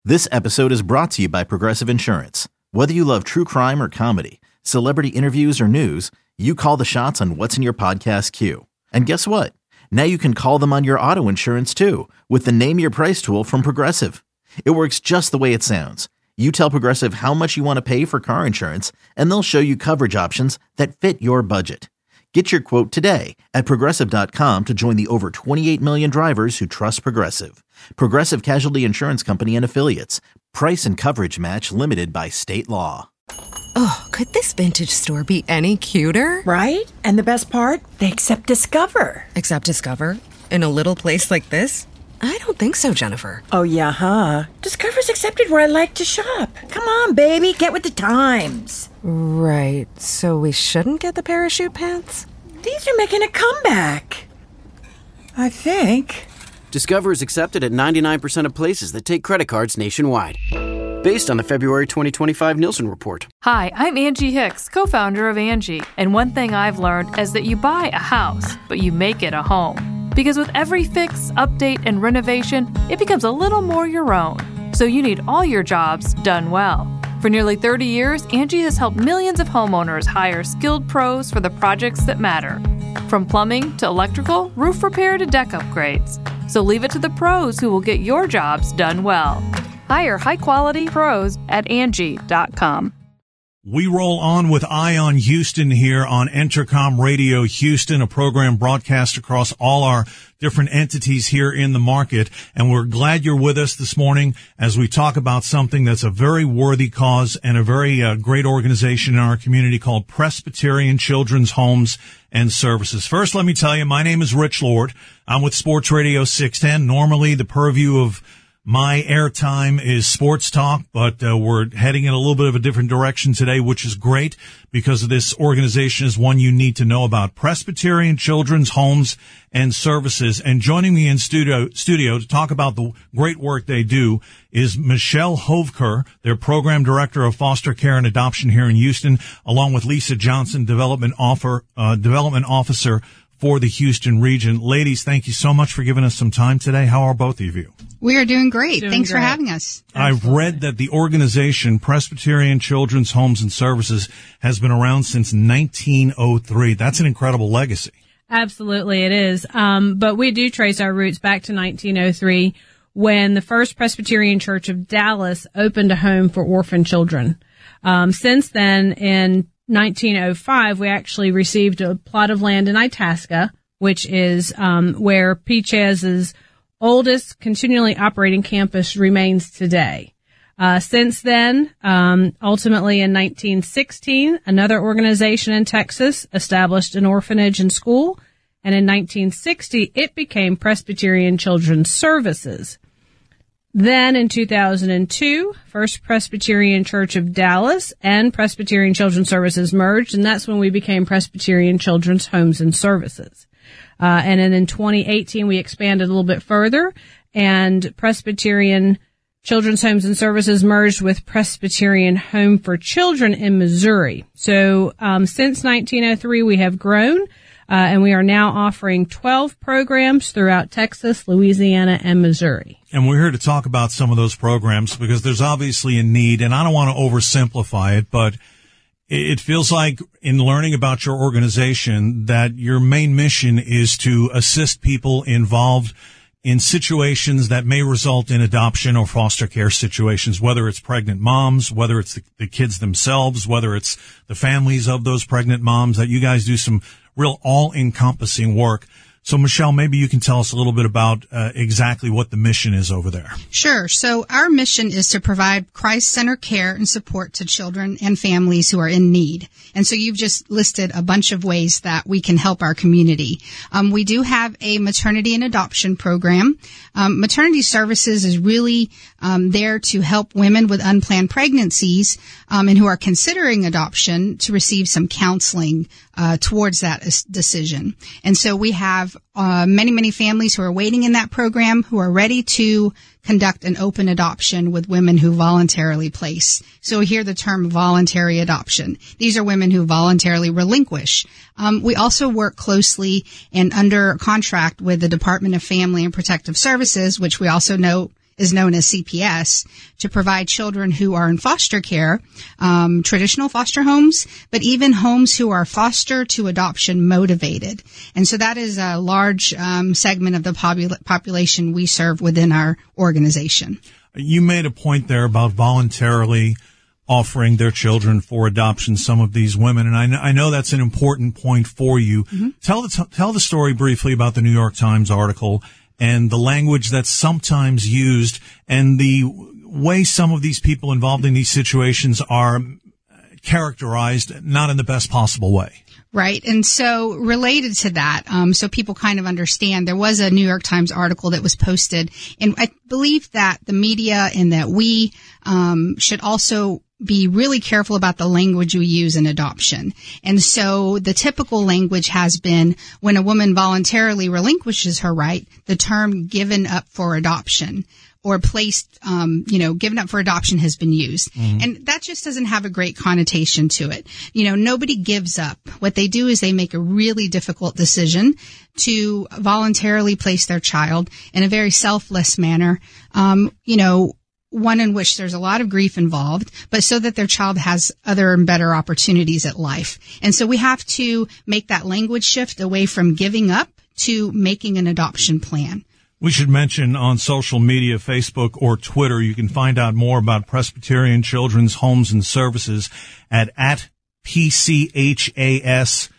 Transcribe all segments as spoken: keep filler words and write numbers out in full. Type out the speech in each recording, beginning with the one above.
This episode is brought to you by Progressive Insurance. Whether you love true crime or comedy, celebrity interviews or news, you call the shots on what's in your podcast queue. And guess what? Now you can call them on your auto insurance too with the Name Your Price tool from Progressive. It works just the way it sounds. You tell Progressive how much you want to pay for car insurance, and they'll show you coverage options that fit your budget. Get your quote today at Progressive dot com to join the over twenty-eight million drivers who trust Progressive. Progressive Casualty Insurance Company and Affiliates. Price and coverage match limited by state law. Oh, could this vintage store be any cuter? Right? And the best part? They accept Discover. Accept Discover? In a little place like this? I don't think so, Jennifer. Oh, yeah, huh? Discover's accepted where I like to shop. Come on, baby, get with the times. Right, so we shouldn't get the parachute pants? These are making a comeback. I think. Discover is accepted at ninety-nine percent of places that take credit cards nationwide. Based on the February twenty twenty-five Nielsen report. Hi, I'm Angie Hicks, co-founder of Angie. And one thing I've learned is that you buy a house, but you make it a home. Because with every fix, update, and renovation, it becomes a little more your own. So you need all your jobs done well. For nearly thirty years, Angie has helped millions of homeowners hire skilled pros for the projects that matter. From plumbing to electrical, roof repair to deck upgrades. So leave it to the pros who will get your jobs done well. Hire high-quality pros at Angie dot com. We roll on with Eye on Houston here on Entercom Radio Houston, a program broadcast across all our different entities here in the market. And we're glad you're with us this morning as we talk about something that's a very worthy cause and a very uh, great organization in our community called Presbyterian Children's Homes and Services. First, let me tell you, my name is Rich Lord. I'm with Sports Radio six ten. Normally, the purview of my airtime is sports talk, but uh, we're heading in a little bit of a different direction today, which is great because this organization is one you need to know about. Presbyterian Children's Homes and Services. And joining me in studio, studio to talk about the great work they do is Michelle Hovker, their program director of foster care and adoption here in Houston, along with Lisa Johnson, development offer, uh, development officer for the Houston region. Ladies, thank you so much for giving us some time today. How are both of you? We are doing great. Doing Thanks great. for having us. I've read that the organization Presbyterian Children's Homes and Services has been around since nineteen oh three. That's an incredible legacy. Absolutely, it is. Um, but we do trace our roots back to nineteen oh three when the First Presbyterian Church of Dallas opened a home for orphan children. Um, since then, in nineteen oh five, we actually received a plot of land in Itasca, which is um, where P C H E Z's oldest continually operating campus remains today. Uh, since then, um, ultimately in nineteen sixteen, another organization in Texas established an orphanage and school, and in nineteen sixty, it became Presbyterian Children's Services. Then in two thousand two, First Presbyterian Church of Dallas and Presbyterian Children's Services merged, and that's when we became Presbyterian Children's Homes and Services. Uh, and then in twenty eighteen, we expanded a little bit further, and Presbyterian Children's Homes and Services merged with Presbyterian Home for Children in Missouri. So um, since nineteen oh three, we have grown, uh, and we are now offering twelve programs throughout Texas, Louisiana, and Missouri. And we're here to talk about some of those programs because there's obviously a need, and I don't want to oversimplify it, but it feels like in learning about your organization that your main mission is to assist people involved in situations that may result in adoption or foster care situations, whether it's pregnant moms, whether it's the, the kids themselves, whether it's the families of those pregnant moms, that you guys do some real all-encompassing work. So, Michelle, maybe you can tell us a little bit about uh, exactly what the mission is over there. Sure. So our mission is to provide Christ-centered care and support to children and families who are in need. And so you've just listed a bunch of ways that we can help our community. Um, we do have a maternity and adoption program. Um, maternity services is really um, there to help women with unplanned pregnancies um, and who are considering adoption to receive some counseling uh, towards that decision. And so we have uh, many, many families who are waiting in that program who are ready to conduct an open adoption with women who voluntarily place. So we hear the term voluntary adoption. These are women who voluntarily relinquish. Um, we also work closely and under contract with the Department of Family and Protective Services, which we also know is known as C P S, to provide children who are in foster care, um, traditional foster homes, but even homes who are foster to adoption motivated. And so that is a large um, segment of the popul- population we serve within our organization. You made a point there about voluntarily offering their children for adoption, some of these women. And I know, I know that's an important point for you. Mm-hmm. Tell the, tell the story briefly about the New York Times article and the language that's sometimes used and the way some of these people involved in these situations are characterized not in the best possible way. Right. And so related to that, um, so people kind of understand, there was a New York Times article that was posted, and I believe that the media and that we um, should also be really careful about the language we use in adoption. And so the typical language has been when a woman voluntarily relinquishes her right, the term given up for adoption or placed, um, you know, given up for adoption has been used. Mm-hmm. And that just doesn't have a great connotation to it. You know, nobody gives up. What they do is they make a really difficult decision to voluntarily place their child in a very selfless manner. Um, you know, one in which there's a lot of grief involved, but so that their child has other and better opportunities at life. And so we have to make that language shift away from giving up to making an adoption plan. We should mention on social media, Facebook or Twitter, you can find out more about Presbyterian Children's Homes and Services at, at P C H A S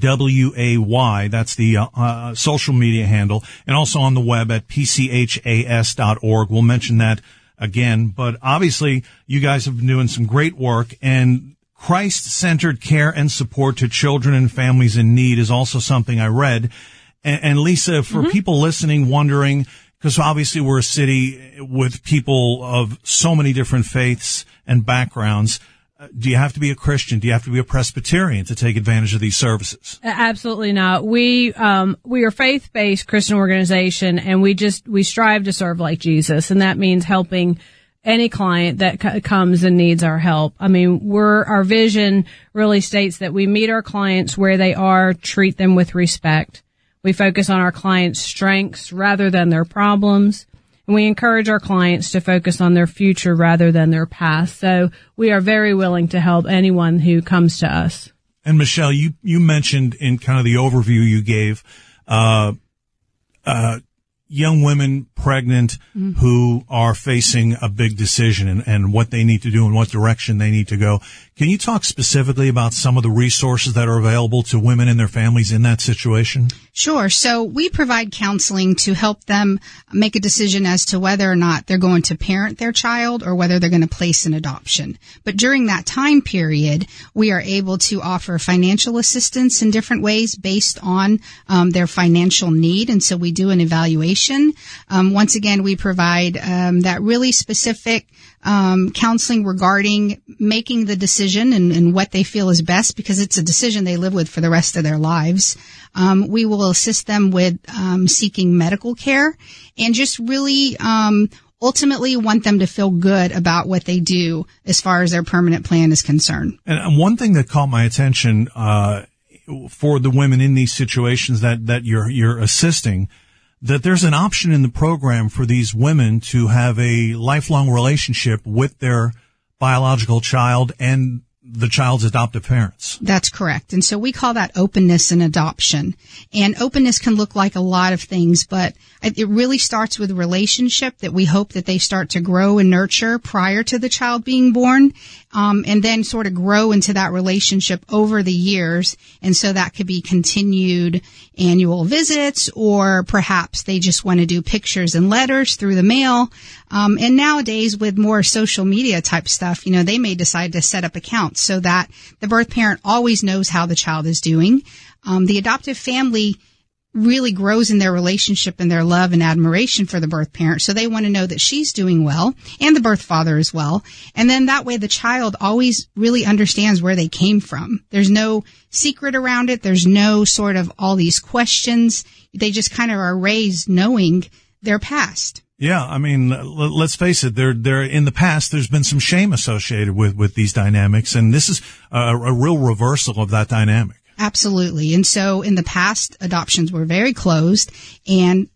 W A Y. That's the uh, uh, social media handle. And also on the web at P C H A S dot org. We'll mention that again, but obviously you guys have been doing some great work, and Christ-centered care and support to children and families in need is also something I read. And, and Lisa, for mm-hmm. people listening, wondering, because obviously we're a city with people of so many different faiths and backgrounds, do you have to be a Christian? Do you have to be a Presbyterian to take advantage of these services? Absolutely not. We, um, we are a faith-based Christian organization, and we just, we strive to serve like Jesus. And that means helping any client that c- comes and needs our help. I mean, we're, our vision really states that we meet our clients where they are, treat them with respect. We focus on our clients' strengths rather than their problems. And we encourage our clients to focus on their future rather than their past. So we are very willing to help anyone who comes to us. And Michelle, you, you mentioned in kind of the overview you gave, uh, uh, young women pregnant mm-hmm. who are facing a big decision and, and what they need to do and what direction they need to go. Can you talk specifically about some of the resources that are available to women and their families in that situation? Sure. So we provide counseling to help them make a decision as to whether or not they're going to parent their child or whether they're going to place an adoption. But during that time period, we are able to offer financial assistance in different ways based on um, their financial need. And so we do an evaluation. Um, once again, we provide um, that really specific um, counseling regarding making the decision and, and what they feel is best, because it's a decision they live with for the rest of their lives. Um, we will assist them with um, seeking medical care and just really um, ultimately want them to feel good about what they do as far as their permanent plan is concerned. And one thing that caught my attention uh, for the women in these situations that, that you're you're assisting, that there's an option in the program for these women to have a lifelong relationship with their biological child and the child's adoptive parents. That's correct. And so we call that openness in adoption. And openness can look like a lot of things, but it really starts with a relationship that we hope that they start to grow and nurture prior to the child being born, um, and then sort of grow into that relationship over the years. And so that could be continued annual visits, or perhaps they just want to do pictures and letters through the mail. Um, and nowadays with more social media type stuff, you know, they may decide to set up accounts so that the birth parent always knows how the child is doing. Um, the adoptive family really grows in their relationship and their love and admiration for the birth parent. So they want to know that she's doing well, and the birth father as well. And then that way the child always really understands where they came from. There's no secret around it. There's no sort of all these questions. They just kind of are raised knowing their past. Yeah, I mean, let's face it. There, there in the past, there's been some shame associated with with these dynamics, and this is a, a real reversal of that dynamic. Absolutely. And so in the past, adoptions were very closed, and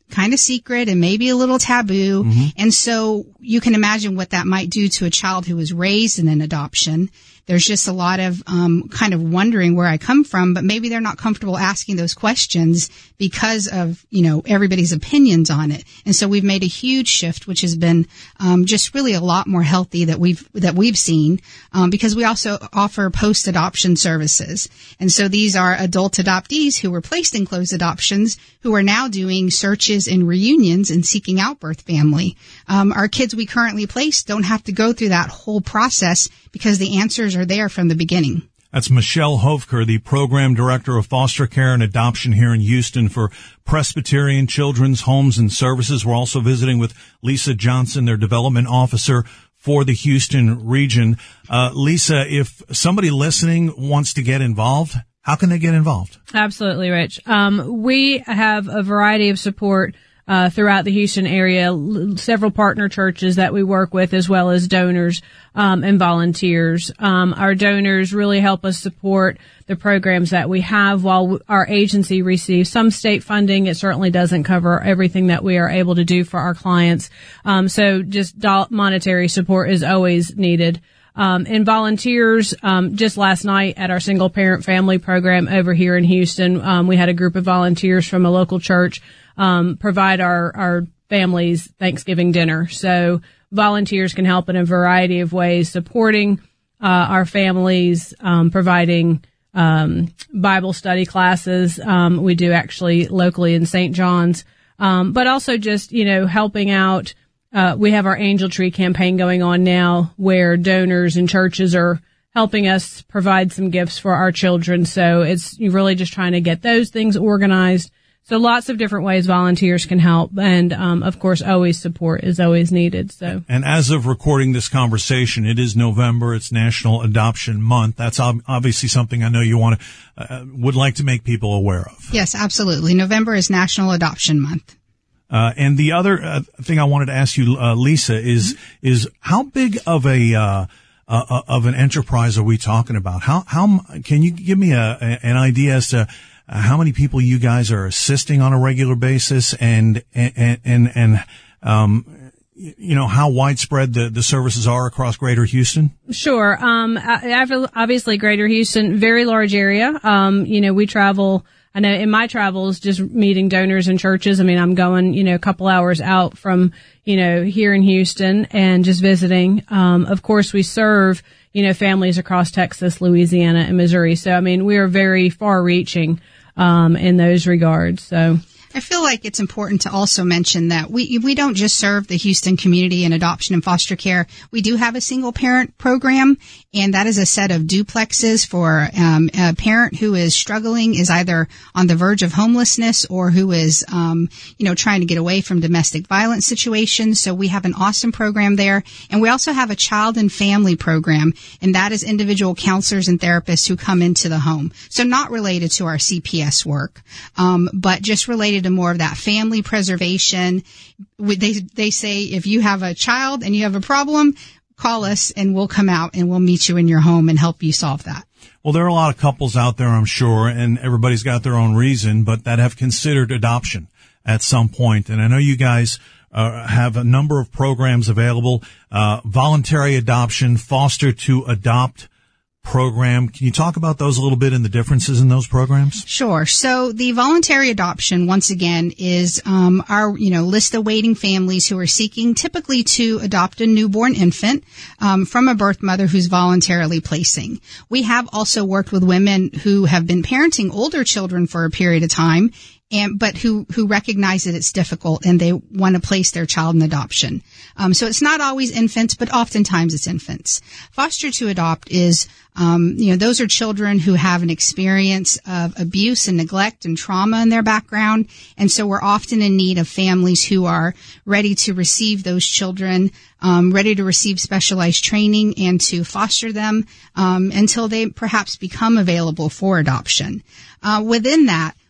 kind of secret and maybe a little taboo. Mm-hmm. And so you can imagine what that might do to a child who was raised in an adoption. There's just a lot of um kind of wondering where I come from, but maybe they're not comfortable asking those questions because of, you know, everybody's opinions on it. And so we've made a huge shift, which has been um just really a lot more healthy that we've that we've seen, um because we also offer post-adoption services. And so these are adult adoptees who were placed in closed adoptions who are now doing searches and reunions and seeking out birth family. Um our kids we currently place don't have to go through that whole process because the answers are there from the beginning. That's Michelle Hovker, the Program Director of Foster Care and Adoption here in Houston for Presbyterian Children's Homes and Services. We're also visiting with Lisa Johnson, their Development Officer for the Houston region. Uh, Lisa, if somebody listening wants to get involved, how can they get involved? Absolutely, Rich. Um, we have a variety of support Uh, throughout the Houston area, l- several partner churches that we work with, as well as donors um, and volunteers. Um, our donors really help us support the programs that we have. While w- our agency receives some state funding, it certainly doesn't cover everything that we are able to do for our clients. Um, so just do- monetary support is always needed. Um, and volunteers, um, just last night at our single parent family program over here in Houston, um, we had a group of volunteers from a local church Um, provide our, our families Thanksgiving dinner. So volunteers can help in a variety of ways, supporting uh, our families, um, providing um, Bible study classes. Um, we do actually locally in Saint John's, um, but also just, you know, helping out. Uh, we have our Angel Tree campaign going on now where donors and churches are helping us provide some gifts for our children. So it's really just trying to get those things organized. So lots of different ways volunteers can help. And, um, of course, always support is always needed. So, and as of recording this conversation, it is November. It's National Adoption Month. That's ob- obviously something I know you want to, uh, would like to make people aware of. Yes, absolutely. November is National Adoption Month. Uh, and the other uh, thing I wanted to ask you, uh, Lisa, is, mm-hmm. is how big of a, uh, uh, of an enterprise are we talking about? How, how, can you give me a, a an idea as to Uh, how many people you guys are assisting on a regular basis, and and and, and um, you know, how widespread the, the services are across Greater Houston? Sure. Um, obviously, Greater Houston, very large area. Um, you know, we travel. I know in my travels, just meeting donors and churches. I mean, I'm going, you know, a couple hours out from, you know, here in Houston and just visiting. Um, of course, we serve, you know, families across Texas, Louisiana, and Missouri. So, I mean, we are very far reaching. Um, in those regards. So I feel like it's important to also mention that we we don't just serve the Houston community in adoption and foster care. We do have a single parent program, and that is a set of duplexes for um, a parent who is struggling, is either on the verge of homelessness or who is, um, you know, trying to get away from domestic violence situations. So we have an awesome program there. And we also have a child and family program, and that is individual counselors and therapists who come into the home. So not related to our C P S work, um, but just related to more of that family preservation. They, they say if you have a child and you have a problem, call us and we'll come out and we'll meet you in your home and help you solve that. Well, there are a lot of couples out there, I'm sure, and everybody's got their own reason, but that have considered adoption at some point. And I know you guys uh, have a number of programs available, uh, voluntary adoption, foster to adopt program. Can you talk about those a little bit and the differences in those programs? Sure. So the voluntary adoption, once again, is um, our, you know, list of waiting families who are seeking typically to adopt a newborn infant um, from a birth mother who's voluntarily placing. We have also worked with women who have been parenting older children for a period of time, and but who who recognize that it's difficult and they want to place their child in adoption. Um, so it's not always infants, but oftentimes it's infants. Foster to adopt is, um, you know, those are children who have an experience of abuse and neglect and trauma in their background, and so we're often in need of families who are ready to receive those children, um, ready to receive specialized training and to foster them um, until they perhaps become available for adoption. Uh, within that,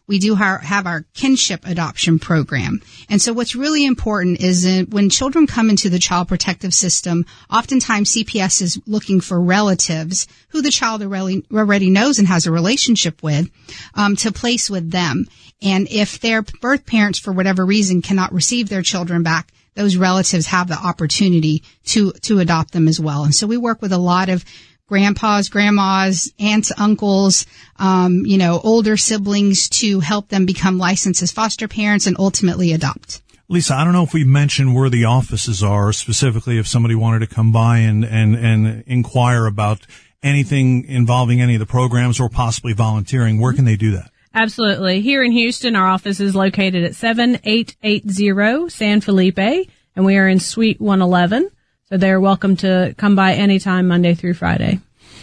we do ha- have our kinship adoption program. And so what's really important is that when children come into the child protective system, oftentimes C P S is looking for relatives who the child already, already knows and has a relationship with, um, to place with them. And if their birth parents, for whatever reason, cannot receive their children back, those relatives have the opportunity to, to adopt them as well. And so we work with a lot of grandpas, grandmas, aunts, uncles, um, you know, older siblings to help them become licensed as foster parents and ultimately adopt. Lisa, I don't know if we mentioned where the offices are specifically if somebody wanted to come by and, and, and inquire about anything involving any of the programs or possibly volunteering. Where can they do that? Absolutely. Here in Houston, our office is located at seven eight eight zero San Felipe, and we are in Suite one eleven. So they're welcome to come by anytime, Monday through Friday.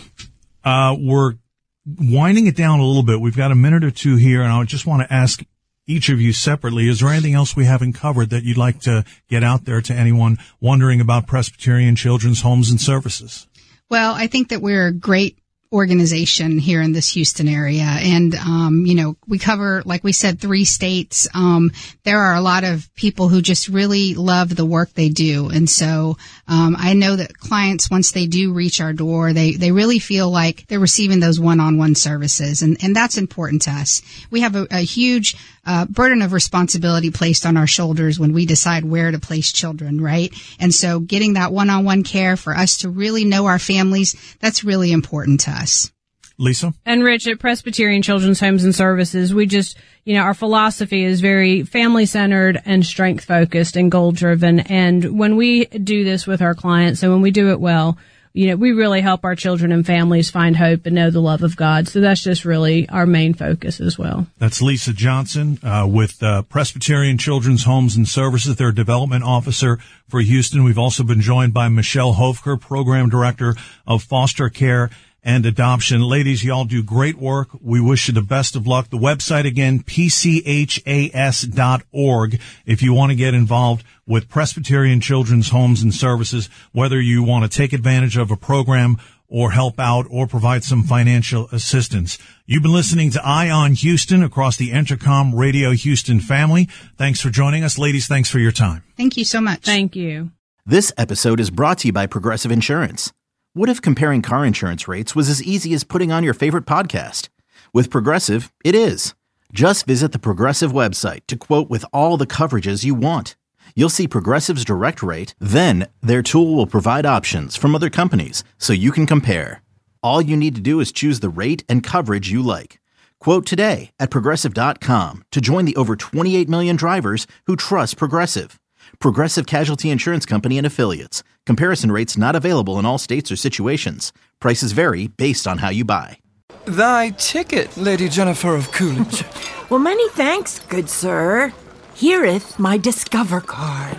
Uh, we're winding it down a little bit. We've got a minute or two here, and I just want to ask each of you separately, is there anything else we haven't covered that you'd like to get out there to anyone wondering about Presbyterian Children's Homes and Services? Well, I think that we're a great organization here in this Houston area. And, um, you know, we cover, like we said, three states. Um, there are a lot of people who just really love the work they do. And so, um, I know that clients, once they do reach our door, they, they really feel like they're receiving those one-on-one services. And, and that's important to us. We have a, a huge, uh, burden of responsibility placed on our shoulders when we decide where to place children, right? And so getting that one-on-one care for us to really know our families, that's really important to us. Lisa? And Rich, at Presbyterian Children's Homes and Services, we just, you know, our philosophy is very family-centered and strength-focused and goal-driven. And when we do this with our clients, and when we do it well, you know, we really help our children and families find hope and know the love of God. So that's just really our main focus as well. That's Lisa Johnson uh, with uh, Presbyterian Children's Homes and Services. They're development officer for Houston. We've also been joined by Michelle Hofker, program director of foster care and adoption. Ladies, y'all do great work. We wish you the best of luck. The website again, P C H A S dot org. If you want to get involved with Presbyterian Children's Homes and Services, whether you want to take advantage of a program or help out or provide some financial assistance. You've been listening to Eye on Houston across the Entercom Radio Houston family. Thanks for joining us. Ladies, thanks for your time. Thank you so much. Thank you. This episode is brought to you by Progressive Insurance. What if comparing car insurance rates was as easy as putting on your favorite podcast? With Progressive, it is. Just visit the Progressive website to quote with all the coverages you want. You'll see Progressive's direct rate, then their tool will provide options from other companies so you can compare. All you need to do is choose the rate and coverage you like. Quote today at Progressive dot com to join the over twenty-eight million drivers who trust Progressive. Progressive Casualty Insurance Company and Affiliates. Comparison rates not available in all states or situations. Prices vary based on how you buy. Thy ticket, Lady Jennifer of Coolidge. Well, many thanks, good sir. Hereeth my Discover card.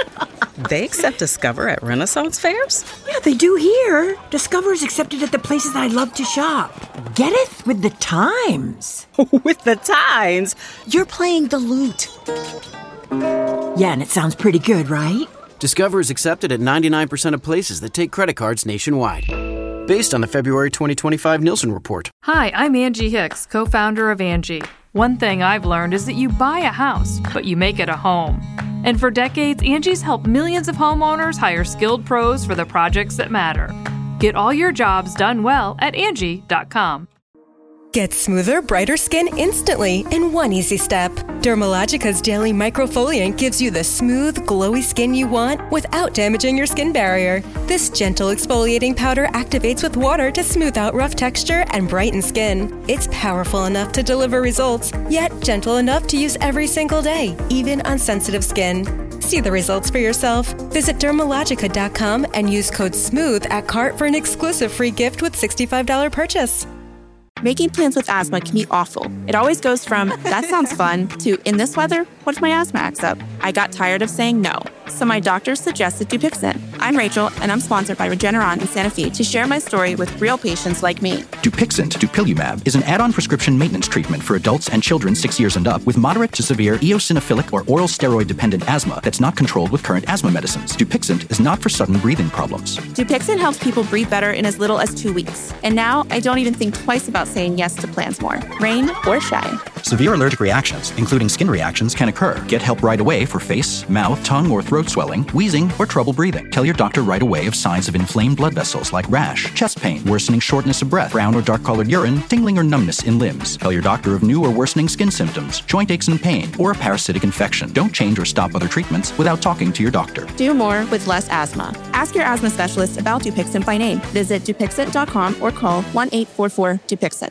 They accept Discover at Renaissance fairs? Yeah, they do here. Discover is accepted at the places I love to shop. Getteth with the times. With the times? You're playing the lute. Yeah, and it sounds pretty good, right? Discover is accepted at ninety-nine percent of places that take credit cards nationwide. Based on the February twenty twenty-five Nielsen report. Hi, I'm Angie Hicks, co-founder of Angie. One thing I've learned is that you buy a house, but you make it a home. And for decades, Angie's helped millions of homeowners hire skilled pros for the projects that matter. Get all your jobs done well at Angie dot com. Get smoother, brighter skin instantly in one easy step. Dermalogica's Daily Microfoliant gives you the smooth, glowy skin you want without damaging your skin barrier. This gentle exfoliating powder activates with water to smooth out rough texture and brighten skin. It's powerful enough to deliver results, yet gentle enough to use every single day, even on sensitive skin. See the results for yourself. Visit Dermalogica dot com and use code SMOOTH at cart for an exclusive free gift with sixty-five dollars purchase. Making plans with asthma can be awful. It always goes from, that sounds fun, to, in this weather, what if my asthma acts up? I got tired of saying no, so my doctor suggested Dupixent. I'm Rachel, and I'm sponsored by Regeneron in Santa Fe to share my story with real patients like me. Dupixent, dupilumab, is an add-on prescription maintenance treatment for adults and children six years and up with moderate to severe eosinophilic or oral steroid-dependent asthma that's not controlled with current asthma medicines. Dupixent is not for sudden breathing problems. Dupixent helps people breathe better in as little as two weeks. And now I don't even think twice about saying yes to plans more, rain or shine. Severe allergic reactions, including skin reactions, can occur. Get help right away for face, mouth, tongue, or throat swelling, wheezing, or trouble breathing. Tell your doctor right away of signs of inflamed blood vessels like rash, chest pain, worsening shortness of breath, brown or dark-colored urine, tingling or numbness in limbs. Tell your doctor of new or worsening skin symptoms, joint aches and pain, or a parasitic infection. Don't change or stop other treatments without talking to your doctor. Do more with less asthma. Ask your asthma specialist about Dupixent by name. Visit Dupixent dot com or call one eight four four Dupixent.